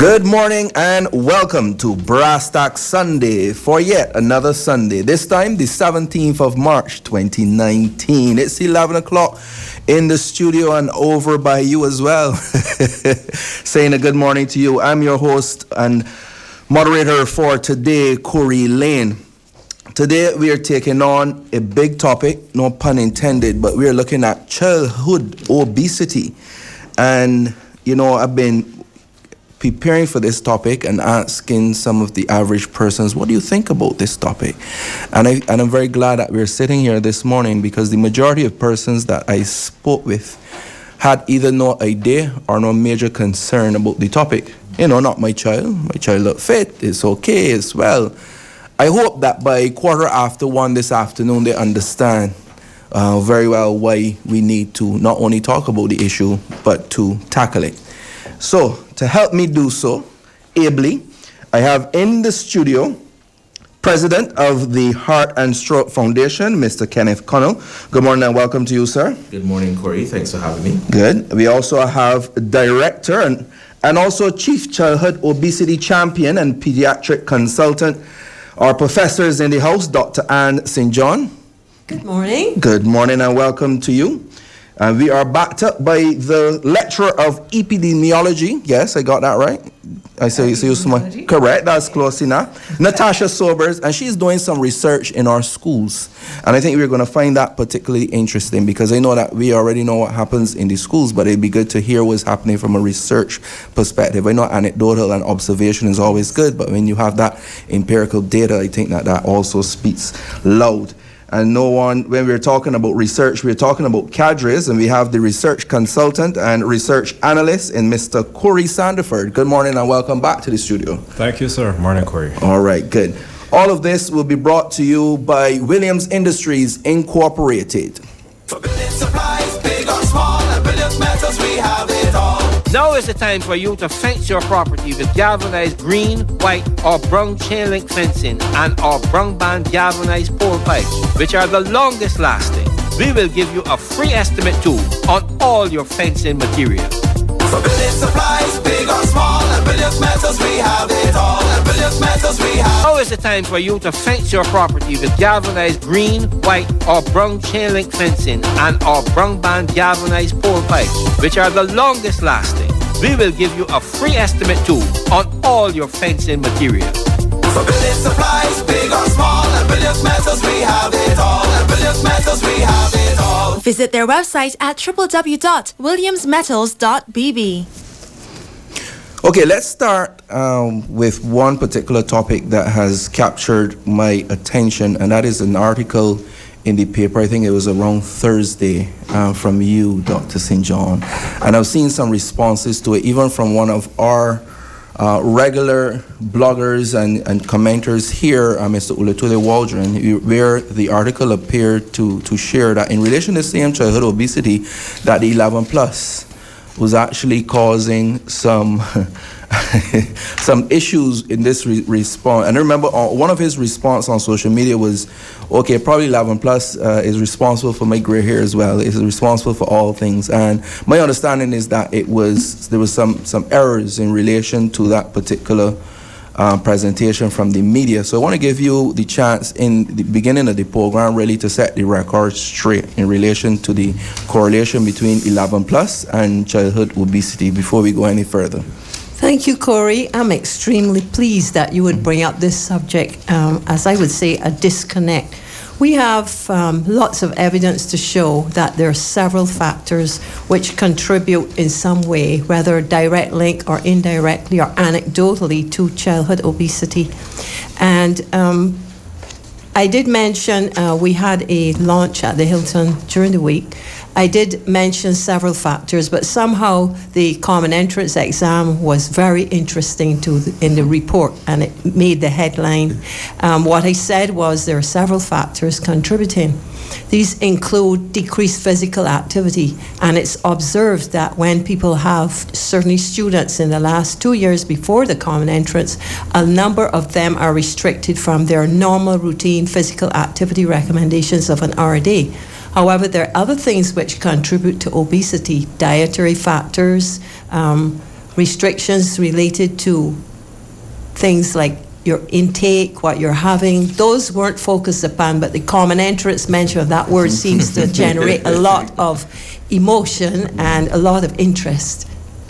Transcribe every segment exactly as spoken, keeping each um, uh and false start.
Good morning and welcome to Brass Tack Sunday for yet another Sunday. This time, the seventeenth of March, twenty nineteen. It's eleven o'clock in the studio and over by you as well. Saying a good morning to you. I'm your host and moderator for today, Corey Lane. Today, we are taking on a big topic, no pun intended, but we are looking at childhood obesity. And, you know, I've been preparing for this topic and asking some of the average persons, what do you think about this topic? And, I, and I'm very glad that we're sitting here this morning, because the majority of persons that I spoke with had either no idea or no major concern about the topic. You know, not my child. My child look fit. It's okay. It's well. I hope that by quarter after one this afternoon, they understand uh, very well why we need to not only talk about the issue, but to tackle it. So, to help me do so, ably, I have in the studio President of the Heart and Stroke Foundation, Mister Kenneth Connell. Good morning and welcome to you, sir. Good morning, Corey. Thanks for having me. Good. We also have Director and, and also Chief Childhood Obesity Champion and Pediatric Consultant, our professors in the house, Doctor Anne Saint John. Good morning. Good morning and welcome to you. And we are backed up by the lecturer of epidemiology. Yes, I got that right. I say so you smart. Correct, that's close enough. Natasha Sobers, and she's doing some research in our schools. And I think we're going to find that particularly interesting, because I know that we already know what happens in the schools, but it'd be good to hear what's happening from a research perspective. I know anecdotal and observation is always good, but when you have that empirical data, I think that that also speaks loud. And no one, when we're talking about research, we're talking about cadres, and we have the research consultant and research analyst in Mister Corey Sandiford. Good morning and welcome back to the studio. Thank you, sir. Morning, Corey. All right, good. All of this will be brought to you by Williams Industries Incorporated. For building supplies, big or small, and Williams Metals, we have it all. Now is the time for you to fence your property with galvanized green, white, or brown chain link fencing and our brown band galvanized pole pipes, which are the longest lasting. We will give you a free estimate too on all your fencing materials. For building supplies, big or small, and Williams Metals, we have it all. And Williams Metals, we have. Now is the time for you to fence your property with galvanized green, white, or brown chain link fencing and our brown band galvanized pole pipes, which are the longest lasting. We will give you a free estimate too on all your fencing materials. For building supplies, big or small, and Williams Metals, we have it all. And Williams Metals, we have it all. Visit their website at w w w dot williams metals dot b b. Okay, let's start um, with one particular topic that has captured my attention, and that is an article in the paper. I think it was around Thursday uh, from you, Doctor Saint John. And I've seen some responses to it, even from one of our uh, regular bloggers and, and commenters here, uh, Mister Olutunde Waldron, where the article appeared to, to share that in relation to the same childhood obesity, that the eleven plus was actually causing some some issues in this re- response. And I remember uh, one of his response on social media was, okay, probably eleven plus uh, is responsible for my gray hair as well. Is responsible for all things. And my understanding is that it was there was some some errors in relation to that particular uh, presentation from the media. So I want to give you the chance in the beginning of the program really to set the record straight in relation to the correlation between eleven plus and childhood obesity before we go any further. Thank you, Corey. I'm extremely pleased that you would bring up this subject, um, as I would say, a disconnect. We have um, lots of evidence to show that there are several factors which contribute in some way, whether direct link or indirectly or anecdotally, to childhood obesity. And um, I did mention uh, we had a launch at the Hilton during the week. I did mention several factors, but somehow the common entrance exam was very interesting to the, in the report, and it made the headline. Um, what I said was there are several factors contributing. These include decreased physical activity, and it's observed that when people have, certainly students in the last two years before the common entrance, a number of them are restricted from their normal routine physical activity recommendations of an hour a day. However, there are other things which contribute to obesity, dietary factors, um, restrictions related to things like your intake, what you're having, those weren't focused upon, but the common entrance mention of that word seems to generate a lot of emotion and a lot of interest.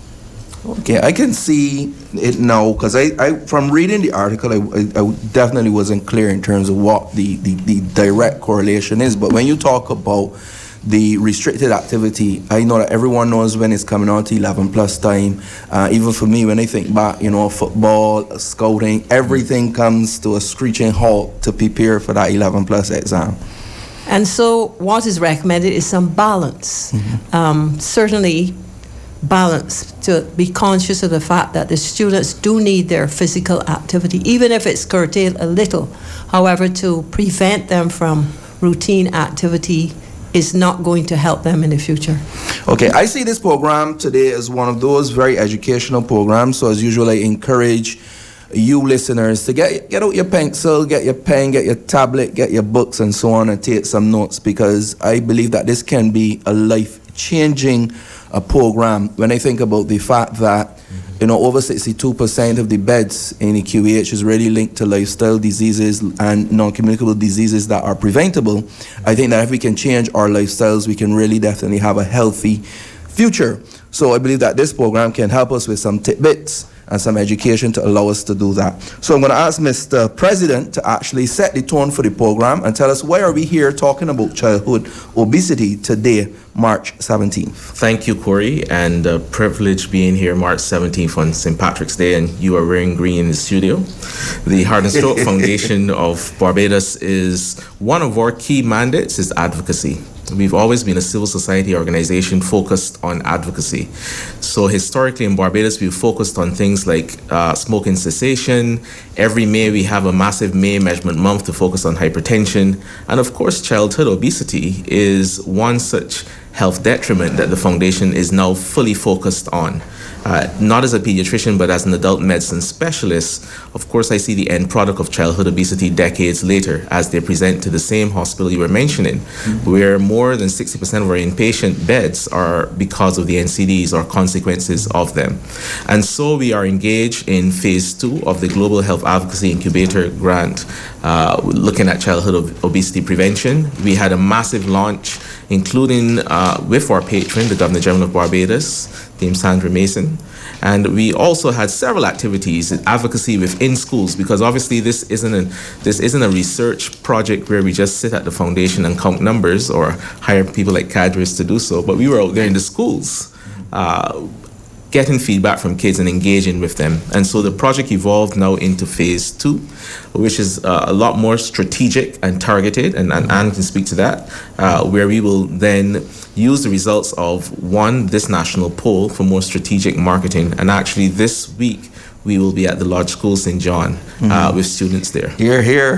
Okay, I can see it now, because I, I, from reading the article, I, I, I definitely wasn't clear in terms of what the, the, the direct correlation is, but when you talk about the restricted activity, I know that everyone knows when it's coming on to eleven plus time. Uh, even for me, when I think back, you know, football, scouting, everything comes to a screeching halt to prepare for that eleven plus exam. And so what is recommended is some balance. Mm-hmm. Um, certainly balance, to be conscious of the fact that the students do need their physical activity, even if it's curtailed a little. However, to prevent them from routine activity is not going to help them in the future. Okay, I see this program today as one of those very educational programs. So as usual, I encourage you listeners to get get out your pencil, get your pen, get your tablet, get your books and so on, and take some notes, because I believe that this can be a life-changing uh, program. When I think about the fact that you know, over sixty-two percent of the beds in the Q E H is really linked to lifestyle diseases and non-communicable diseases that are preventable. I think that if we can change our lifestyles, we can really definitely have a healthy future. So I believe that this program can help us with some tidbits and some education to allow us to do that. So I'm going to ask Mister President to actually set the tone for the program and tell us why are we here talking about childhood obesity today, March seventeenth. Thank you, Corey, and a privilege being here March seventeenth on Saint Patrick's Day, and you are wearing green in the studio. The Heart and Stroke Foundation of Barbados is one of our key mandates is advocacy. We've always been a civil society organization focused on advocacy. So historically in Barbados, we've focused on things like uh, smoking cessation. Every May, we have a massive May measurement month to focus on hypertension. And of course, childhood obesity is one such health detriment that the foundation is now fully focused on. Uh, not as a pediatrician, but as an adult medicine specialist, of course, I see the end product of childhood obesity decades later as they present to the same hospital you were mentioning, mm-hmm. where more than sixty percent of our inpatient beds are because of the N C Ds or consequences of them. And so we are engaged in phase two of the Global Health Advocacy Incubator Grant, uh, looking at childhood ob- obesity prevention. We had a massive launch, including uh, with our patron, the Governor General of Barbados, Dame Sandra Mason. And we also had several activities, advocacy within schools, because obviously this isn't a this isn't a research project where we just sit at the foundation and count numbers or hire people like cadres to do so. But we were out there in the schools, uh, getting feedback from kids and engaging with them. And so the project evolved now into phase two, which is uh, a lot more strategic and targeted, and, and Anne can speak to that, uh, where we will then use the results of, one, this national poll for more strategic marketing. And actually this week, we will be at the Lodge School Saint John mm-hmm. uh, with students there. Here, here.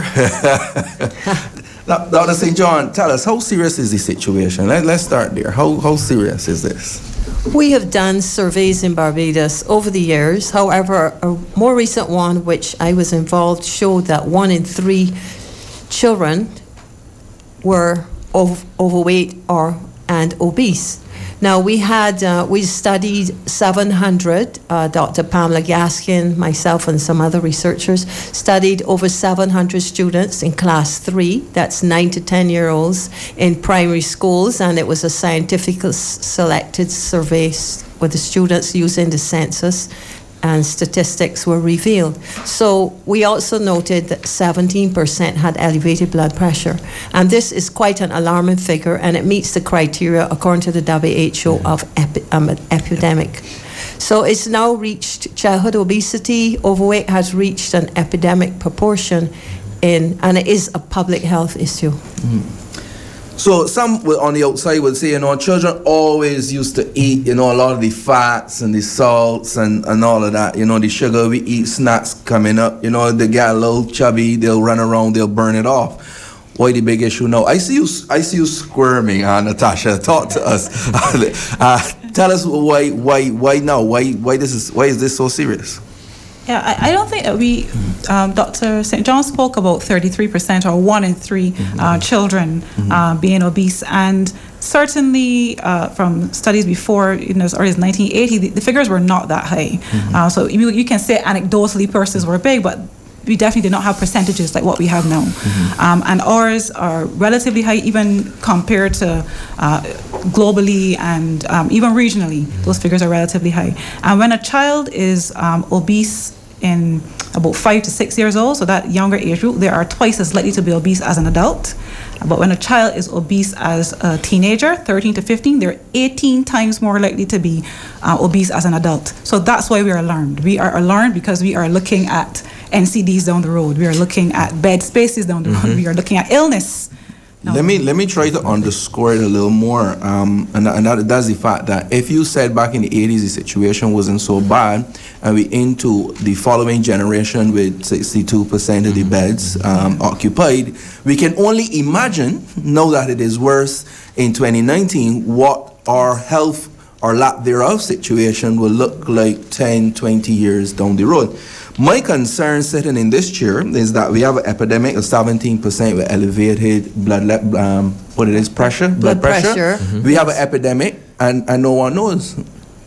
Now, Doctor Saint John, tell us, how serious is the situation? Let, let's start there. How, how serious is this? We have done surveys in Barbados over the years. However, a more recent one, which I was involved, showed that one in three children were ov- overweight or and obese. Now, we had, uh, we studied seven hundred, uh, Doctor Pamela Gaskin, myself, and some other researchers studied over seven hundred students in class three, that's nine to ten year olds, in primary schools, and it was a scientifically selected survey with the students using the census, and statistics were revealed. So we also noted that seventeen percent had elevated blood pressure. And this is quite an alarming figure, and it meets the criteria, according to the W H O, of epi- um, epidemic. So it's now reached, childhood obesity, overweight has reached an epidemic proportion, in, and it is a public health issue. Mm-hmm. So some on the outside would say, you know, children always used to eat, you know, a lot of the fats and the salts and, and all of that. You know, the sugar we eat, snacks coming up. You know, they get a little chubby, they'll run around, they'll burn it off. Why the big issue now? I see you, I see you squirming, uh, Natasha. Talk to us. uh, tell us why, why, why now? Why, why this is, why is this so serious? Yeah, I, I don't think that we, um, Doctor Saint John spoke about thirty-three percent or one in three uh, children uh, being obese, and certainly uh, from studies before, you know, as early as nineteen eighty, the, the figures were not that high. Mm-hmm. Uh, so you, you can say anecdotally purses were big, but we definitely did not have percentages like what we have now. Mm-hmm. Um, and ours are relatively high, even compared to uh, globally and um, even regionally. Mm-hmm. Those figures are relatively high. And when a child is um, obese in about five to six years old, so that younger age group, they are twice as likely to be obese as an adult. But when a child is obese as a teenager, thirteen to fifteen, they're eighteen times more likely to be uh, obese as an adult. So that's why we are alarmed. We are alarmed because we are looking at N C Ds down the road. We are looking at bed spaces down the road. Mm-hmm. We are looking at illness. No. Let me let me try to underscore it a little more, um, and, and that, that's the fact that if you said back in the eighties the situation wasn't so bad, and we into the following generation with sixty-two percent of the beds um, occupied, we can only imagine, now that it is worse in twenty nineteen, what our health or lack thereof situation will look like ten, twenty years down the road. My concern sitting in this chair is that we have an epidemic of seventeen percent with elevated blood, le- um, what it is, pressure, blood, blood pressure. pressure. Mm-hmm. We have an epidemic and, and no one knows.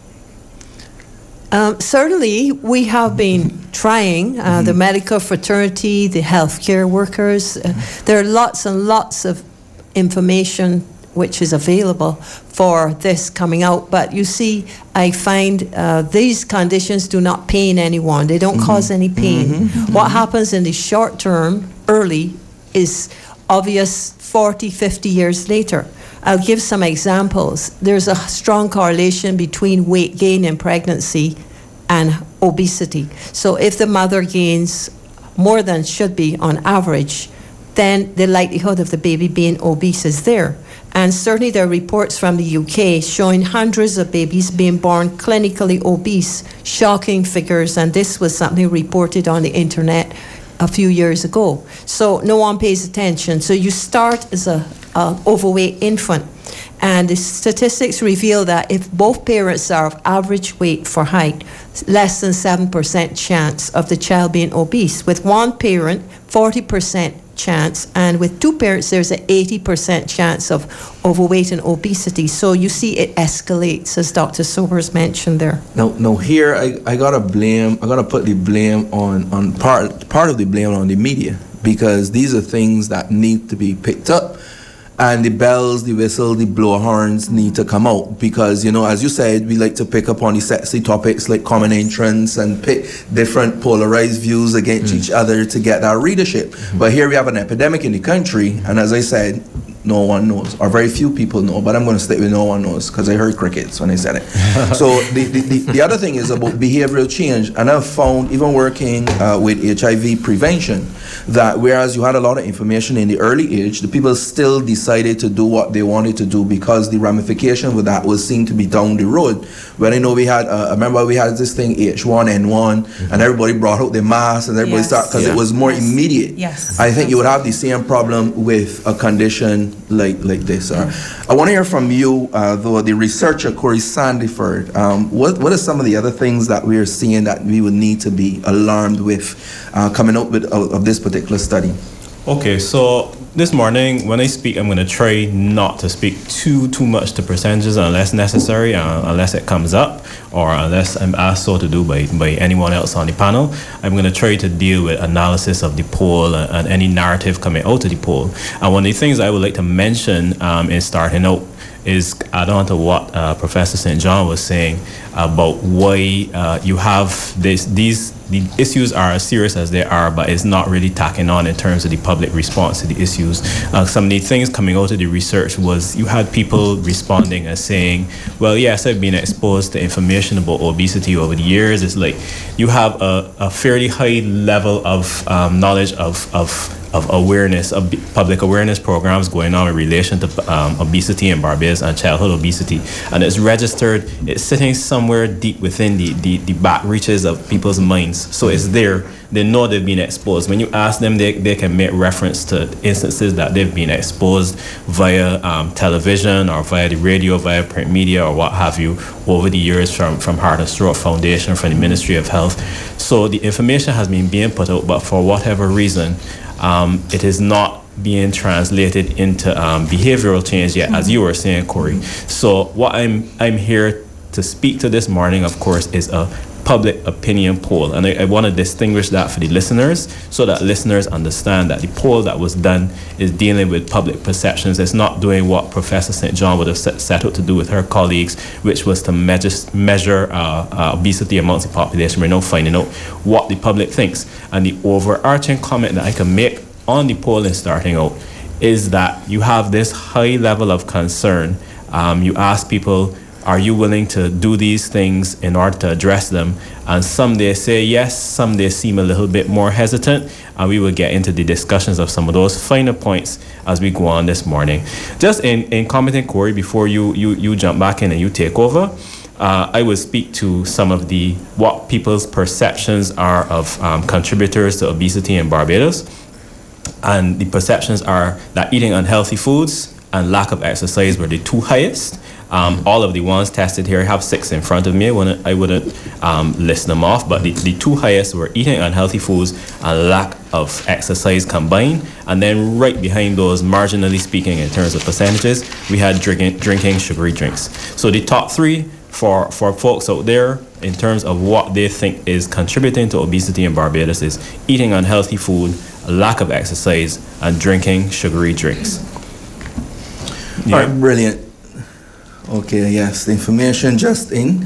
Um, certainly, we have been trying, uh, mm-hmm. the medical fraternity, the healthcare workers. Uh, there are lots and lots of information which is available for this coming out. But you see, I find uh, these conditions do not pain anyone. They don't mm-hmm. cause any pain. Mm-hmm. What happens in the short term, early, is obvious forty, fifty years later. I'll give some examples. There's a strong correlation between weight gain in pregnancy and obesity. So if the mother gains more than should be on average, then the likelihood of the baby being obese is there. And certainly there are reports from the U K showing hundreds of babies being born clinically obese, shocking figures, and this was something reported on the internet a few years ago. So no one pays attention. So you start as a, a overweight infant, and the statistics reveal that if both parents are of average weight for height, less than seven percent chance of the child being obese. With one parent, forty percent chance, and with two parents there's an eighty percent chance of overweight and obesity. So you see it escalates, as Doctor Sobers mentioned there. Now, now here I, I gotta blame, I gotta put the blame on, on part part of the blame on the media, because these are things that need to be picked up. And the bells, the whistle, the blow horns need to come out because, you know, as you said, we like to pick up on the sexy topics like common entrance and pick different polarized views against mm. each other to get that readership. Mm-hmm. But here we have an epidemic in the country, and as I said, no one knows, or very few people know, but I'm going to stick with no one knows because I heard crickets when I said it. So the, the, the, the other thing is about behavioral change, and I've found, even working uh, with H I V prevention, that whereas you had a lot of information in the early age, the people still decided to do what they wanted to do because the ramification with that was seen to be down the road. When I know we had, uh, I remember we had this thing H one N one, mm-hmm. and everybody brought out their masks, and everybody yes. started, because yeah. it was more yes. immediate. Yes. I think you would have the same problem with a condition like like this. Uh, I want to hear from you, uh, though, the researcher Corey Sandiford. Um, what what are some of the other things that we are seeing that we would need to be alarmed with uh, coming out with uh, of this particular study? Okay, so this morning when I speak, I'm going to try not to speak too too much to percentages unless necessary, uh, unless it comes up, or unless I'm asked so to do by, by anyone else on the panel. I'm going to try to deal with analysis of the poll and, and any narrative coming out of the poll. And one of the things I would like to mention um, in starting out is add on to what uh, Professor Saint John was saying about why uh, you have this, these the issues are as serious as they are, but it's not really tacking on in terms of the public response to the issues. Uh, some of the things coming out of the research was you had people responding and saying, well, yes, I've been exposed to information about obesity over the years. It's like you have a, a fairly high level of um, knowledge of, of of awareness, of public awareness programs going on in relation to um, obesity in Barbados and childhood obesity. And it's registered, it's sitting somewhere deep within the, the, the back reaches of people's minds. So it's there, they know they've been exposed. When you ask them, they, they can make reference to instances that they've been exposed via um, television or via the radio, via print media or what have you over the years from, from Heart and Stroke Foundation, from the Ministry of Health. So the information has been being put out, but for whatever reason, Um, it is not being translated into um, behavioral change yet, as you were saying, Corey. So what I'm I'm here to speak to this morning, of course, is a public opinion poll, and I, I want to distinguish that for the listeners so that listeners understand that the poll that was done is dealing with public perceptions. It's not doing what Professor Saint John would have set, set out to do with her colleagues, which was to measure, measure uh, uh, obesity amongst the population. We're now finding out what the public thinks. And the overarching comment that I can make on the poll in starting out is that you have this high level of concern. Um, you ask people, are you willing to do these things in order to address them? And some they say yes, some they seem a little bit more hesitant, and we will get into the discussions of some of those finer points as we go on this morning. Just in, in commenting, Corey, before you, you, you jump back in and you take over, uh, I will speak to some of the what people's perceptions are of um, contributors to obesity in Barbados. And the perceptions are that eating unhealthy foods and lack of exercise were the two highest. Um, all of the ones tested here, I have six in front of me. I wouldn't, I wouldn't um, list them off, but the, the two highest were eating unhealthy foods and lack of exercise combined. And then right behind those, marginally speaking in terms of percentages, we had drinking, drinking sugary drinks. So the top three for, for folks out there in terms of what they think is contributing to obesity in Barbados is eating unhealthy food, lack of exercise, and drinking sugary drinks. Yeah. All right, brilliant. Okay, yes, the information just in.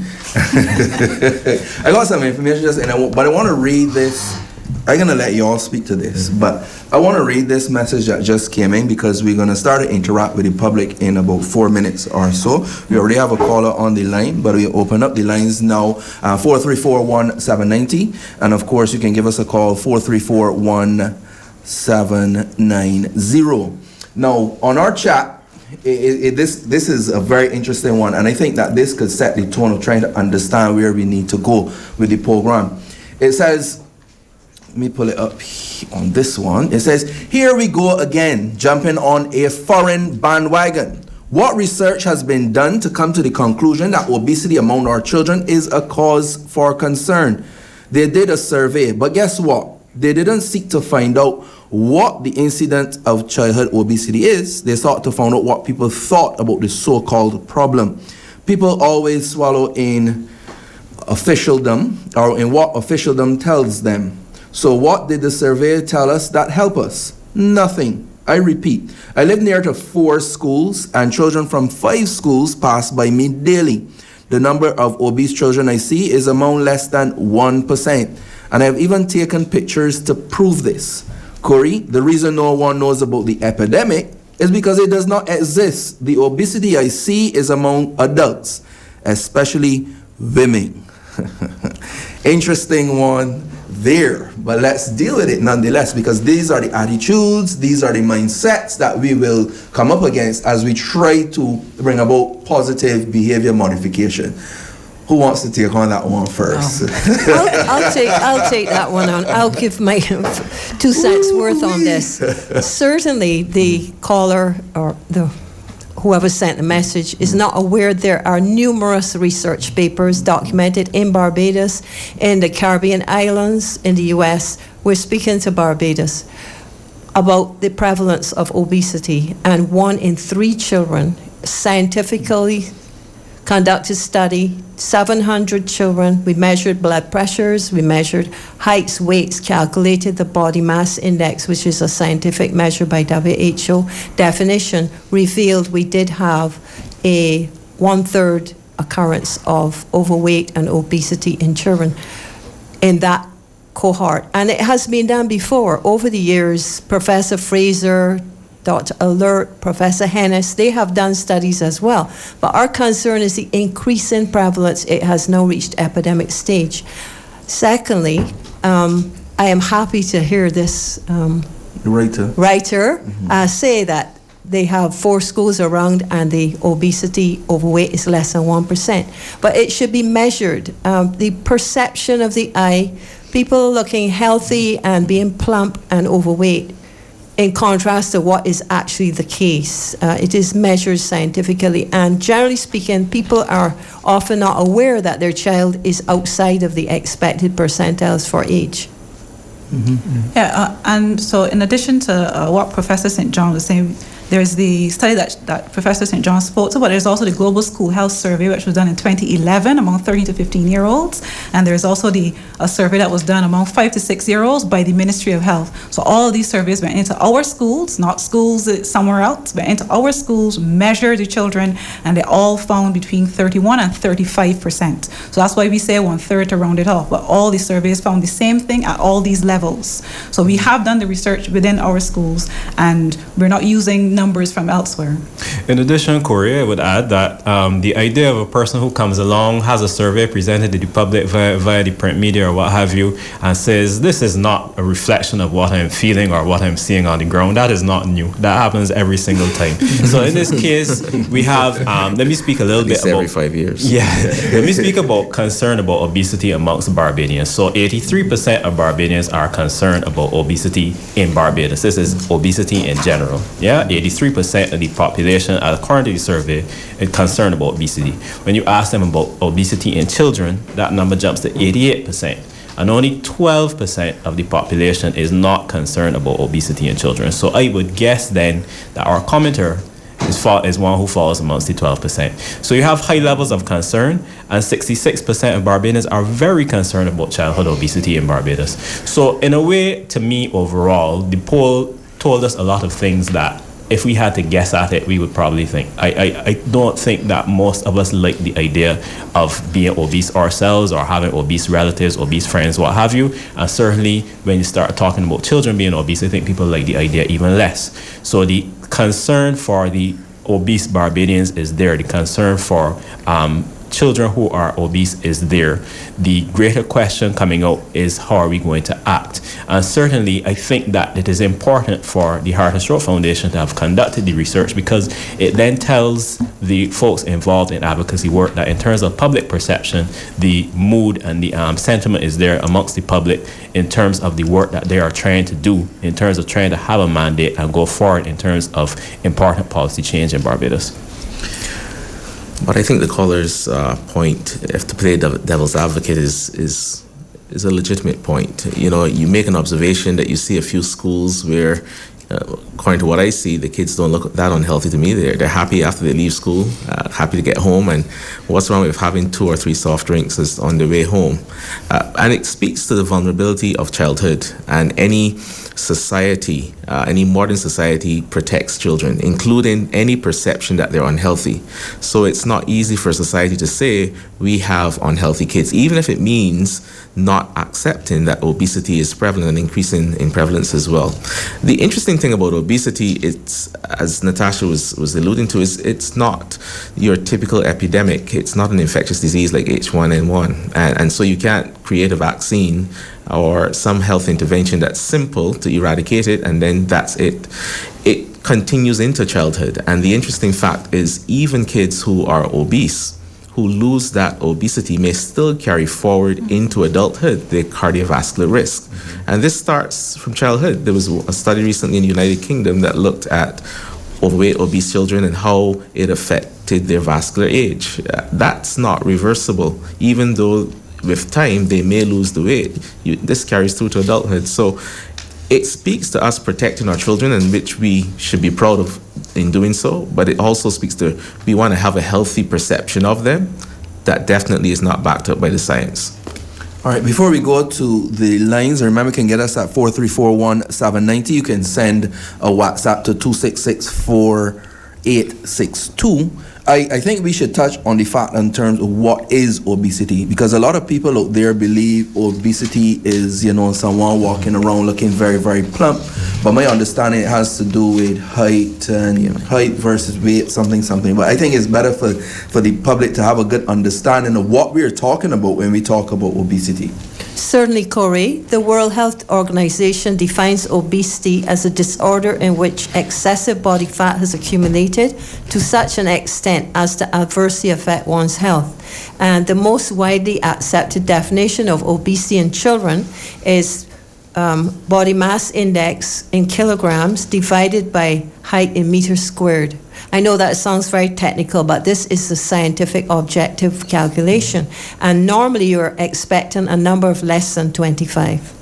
I got some information just in, but I want to read this. I'm going to let you all speak to this, but I want to read this message that just came in because we're going to start to interact with the public in about four minutes or so. We already have a caller on the line, but we open up the lines now, uh, four three four, one seven nine zero, and of course you can give us a call, four three four, one seven nine zero. Now, on our chat, It, it, this this is a very interesting one, and I think that this could set the tone of trying to understand where we need to go with the program. It says, let me pull it up on this one. It says, here we go again, jumping on a foreign bandwagon. What research has been done to come to the conclusion that obesity among our children is a cause for concern? They did a survey, but guess what? They didn't seek to find out what the incidence of childhood obesity is. They sought to find out what people thought about the so-called problem. People always swallow in officialdom, or in what officialdom tells them. So what did the survey tell us that help us? Nothing. I repeat, I live near to four schools, and children from five schools pass by me daily. The number of obese children I see is among less than one percent. And I've even taken pictures to prove this. Corey, the reason no one knows about the epidemic is because it does not exist. The obesity I see is among adults, especially women. Interesting one there, but let's deal with it nonetheless, because these are the attitudes, these are the mindsets that we will come up against as we try to bring about positive behavior modification. Who wants to take on that one first? Oh. I'll, I'll take I'll take that one on. I'll give my two cents Ooh, worth on this. Certainly, the caller or the whoever sent the message is not aware there are numerous research papers documented in Barbados, in the Caribbean islands, in the U S. We're speaking to Barbados about the prevalence of obesity, and one in three children, scientifically conducted study, seven hundred children. We measured blood pressures, we measured heights, weights, calculated the body mass index, which is a scientific measure by W H O definition, revealed we did have a one-third occurrence of overweight and obesity in children in that cohort. And it has been done before. Over the years, Professor Fraser, Doctor Alert, Professor Hennis, they have done studies as well. But our concern is the increasing prevalence. It has now reached epidemic stage. Secondly, um, I am happy to hear this um, writer, writer mm-hmm. uh, say that they have four schools around and the obesity, overweight is less than one percent. But it should be measured. Um, the perception of the eye, people looking healthy and being plump and overweight, in contrast to what is actually the case. Uh, it is measured scientifically, and generally speaking, people are often not aware that their child is outside of the expected percentiles for age. Mm-hmm. Yeah, uh, and so in addition to uh, what Professor Saint John was saying, there's the study that, that Professor Saint John spoke to, but there's also the Global School Health Survey, which was done in twenty eleven among thirteen to fifteen year olds. And there's also the a survey that was done among five to six year olds by the Ministry of Health. So all of these surveys went into our schools, not schools somewhere else, went into our schools, measured the children, and they all found between thirty-one and thirty-five percent. So that's why we say one third to round it off. But all the surveys found the same thing at all these levels. So we have done the research within our schools, and we're not using numbers from elsewhere. In addition, Corey, I would add that um, the idea of a person who comes along, has a survey presented to the public via, via the print media or what have you, and says, this is not a reflection of what I'm feeling or what I'm seeing on the ground, that is not new. That happens every single time. So in this case, we have, um, let me speak a little At bit least about... every five years. Yeah. Let me speak about concern about obesity amongst Barbadians. So eighty-three percent of Barbadians are concerned about obesity in Barbados. This is obesity in general. Yeah, eighty-three percent of the population, according to the survey, is concerned about obesity. When you ask them about obesity in children, that number jumps to eighty-eight percent. And only twelve percent of the population is not concerned about obesity in children. So I would guess then that our commenter is, fall, is one who falls amongst the twelve percent. So you have high levels of concern, and sixty-six percent of Barbadians are very concerned about childhood obesity in Barbados. So in a way, to me, overall, the poll told us a lot of things that if we had to guess at it, we would probably think. I, I, I don't think that most of us like the idea of being obese ourselves or having obese relatives, obese friends, what have you. And certainly when you start talking about children being obese, I think people like the idea even less. So the concern for the obese Barbadians is there. The concern for um, children who are obese is there. The greater question coming out is how are we going to act? And certainly I think that it is important for the Heart and Stroke Foundation to have conducted the research, because it then tells the folks involved in advocacy work that in terms of public perception, the mood and the um, sentiment is there amongst the public in terms of the work that they are trying to do, in terms of trying to have a mandate and go forward in terms of important policy change in Barbados. But I think the caller's uh, point, if to play devil's advocate, is is is a legitimate point. You know, you make an observation that you see a few schools where, uh, according to what I see, the kids don't look that unhealthy to me. They're, they're happy after they leave school, uh, happy to get home, and what's wrong with having two or three soft drinks is on their way home? Uh, and it speaks to the vulnerability of childhood, and any society, uh, any modern society protects children, including any perception that they're unhealthy. So it's not easy for society to say we have unhealthy kids, even if it means not accepting that obesity is prevalent and increasing in prevalence as well. The interesting thing about obesity, it's, as Natasha was, was alluding to, is it's not your typical epidemic. It's not an infectious disease like H one N one. And, and so you can't create a vaccine or some health intervention that's simple to eradicate it, and then that's it. It continues into childhood. And the interesting fact is even kids who are obese, who lose that obesity, may still carry forward into adulthood their cardiovascular risk. Mm-hmm. And this starts from childhood. There was a study recently in the United Kingdom that looked at overweight, obese children and how it affected their vascular age. Uh, that's not reversible, even though with time they may lose the weight. You, this carries through to adulthood. So it speaks to us protecting our children, and which we should be proud of in doing so, but it also speaks to we want to have a healthy perception of them that definitely is not backed up by the science. All right, before we go to the lines, remember you can get us at four three four one seven nine zero. You can send a WhatsApp to two six six four eight six two. I, I think we should touch on the fact in terms of what is obesity, because a lot of people out there believe obesity is, you know, someone walking around looking very, very plump. But my understanding, it has to do with height and you know, height versus weight, something, something. But I think it's better for, for the public to have a good understanding of what we're talking about when we talk about obesity. Certainly, Corey. The World Health Organization defines obesity as a disorder in which excessive body fat has accumulated to such an extent as to adversely affect one's health. And the most widely accepted definition of obesity in children is um, body mass index in kilograms divided by height in meters squared. I know that sounds very technical, but this is a scientific objective calculation. And normally you're expecting a number of less than twenty-five.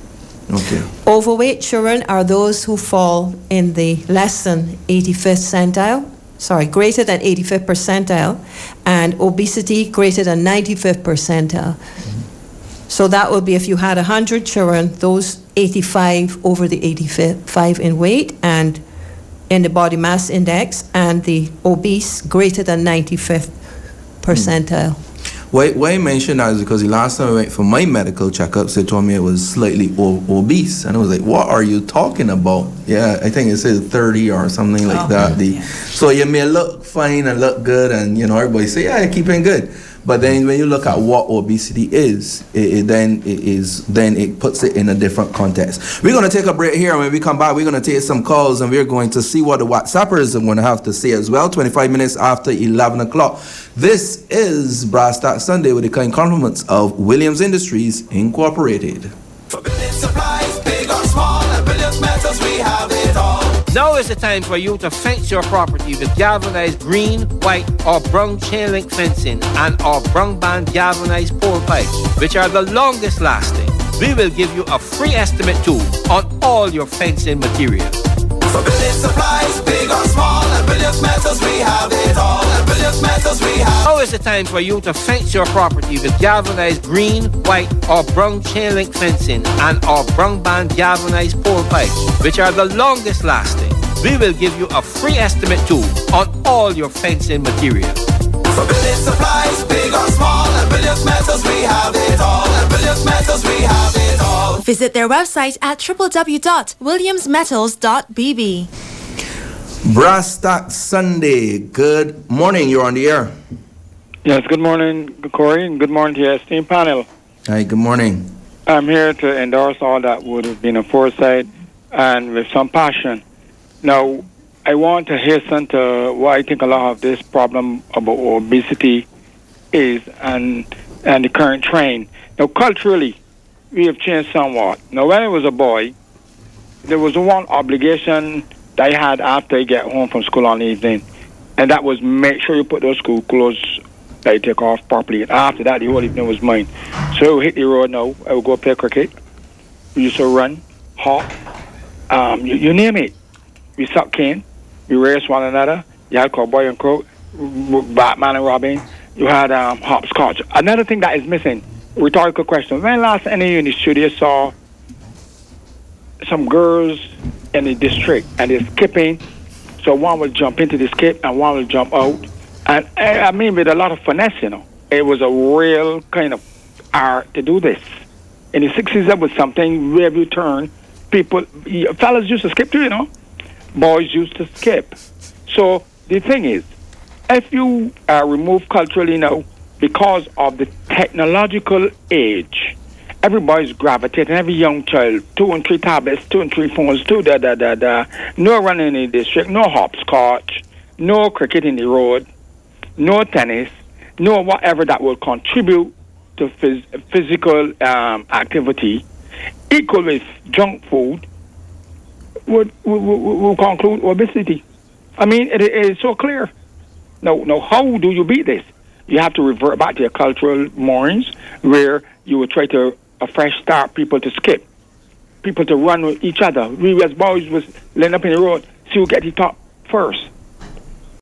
Okay. Overweight children are those who fall in the less than eighty-fifth centile, sorry, greater than eighty-fifth percentile, and obesity greater than ninety-fifth percentile. Mm-hmm. So that would be if you had one hundred children, those eighty-five over the eighty-five in weight and in the body mass index, and the obese greater than ninety-fifth percentile. Mm. Why, why I mention that is because the last time I went for my medical checkups, they told me I was slightly o- obese. And I was like, what are you talking about? Yeah, I think it said thirty or something like oh, that. The, yeah. So you may look fine and look good, and you know everybody say, yeah, you're keeping good. But then when you look at what obesity is, it, it then it is then it puts it in a different context. We're going to take a break here, and when we come back, we're going to take some calls, and we're going to see what the WhatsAppers are going to have to say as well. twenty-five minutes after eleven o'clock. This is Brass Tack Sunday with the kind compliments of Williams Industries Incorporated. For building supplies, big or small, and Williams Metals, we have it all. Now is the time for you to fence your property with galvanized green, white, or brown chain link fencing and our brown band galvanized pole pipes, which are the longest lasting. We will give you a free estimate too on all your fencing material. For building supplies, big or small, and Williams Metals, we have it all. And Williams Metals, we have. Now is the time for you to fence your property with galvanized green, white, or brown chain link fencing and our brown band galvanized pole pipes, which are the longest lasting. We will give you a free estimate too on all your fencing material. For building supplies, big or small, and Williams Metals, we have it all. And Williams Metals, we have it all. Visit their website at w w w dot williams metals dot b b. Brass Tack Sunday. Good morning. You're on the air. Yes, good morning, Corey, and good morning to your esteemed panel. Hi, good morning. I'm here to endorse all that would have been a foresight and with some passion. Now, I want to hasten to what I think a lot of this problem about obesity is and and the current trend. Now, culturally, we have changed somewhat. Now, when I was a boy, there was one obligation that I had after I get home from school on the evening, and that was make sure you put those school clothes that you take off properly. And after that, the whole evening was mine. So I would hit the road now. I would go play cricket. We used to run, hop, um, you, you name it. We suck cane. We race one another. You had Cowboy and Crow, Batman and Robin. You had um, hopscotch. Another thing that is missing, rhetorical question. When last any of you in the studio saw some girls in the district and they're skipping, so one will jump into the skip and one will jump out. And I mean with a lot of finesse, you know. It was a real kind of art to do this. In the sixties, that was something where you turn, people, fellas used to skip too, you know. Boys used to skip. So the thing is, if you uh, remove culturally now, because of the technological age, everybody's gravitating, every young child, two and three tablets, two and three phones, two da da da da, no running in the district, no hopscotch, no cricket in the road, no tennis, no whatever that will contribute to phys- physical um, activity, equal with junk food, would, would, would, would conclude obesity. I mean, it, it is so clear. Now, now, how do you beat this? You have to revert back to your cultural moorings, where you would try to a fresh start people to skip, people to run with each other. We as boys was laying up in the road, see who get the top first.